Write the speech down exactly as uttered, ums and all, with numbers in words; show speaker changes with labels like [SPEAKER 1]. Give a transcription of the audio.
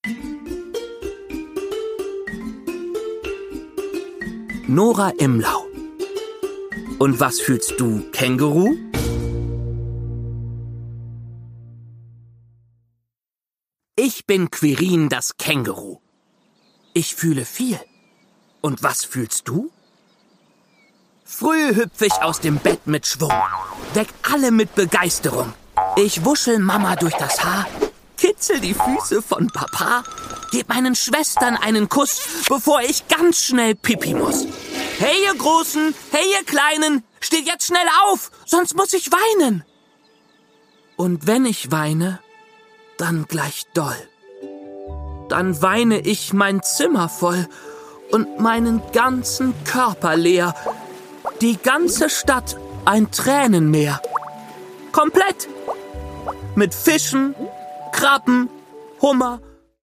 [SPEAKER 1] Nora Imlau. Und was fühlst du, Känguru? Ich bin Quirin, das Känguru. Ich fühle viel. Und was fühlst du? Früh hüpf ich aus dem Bett mit Schwung, weck alle mit Begeisterung. Ich wuschel Mama durch das Haar, kitzel die Füße von Papa, geb meinen Schwestern einen Kuss, bevor ich ganz schnell pipi muss. Hey ihr Großen, hey ihr Kleinen, steht jetzt schnell auf, sonst muss ich weinen. Und wenn ich weine, dann gleich doll. Dann weine ich mein Zimmer voll und meinen ganzen Körper leer. Die ganze Stadt ein Tränenmeer. Komplett. Mit Fischen, Krabben, Hummer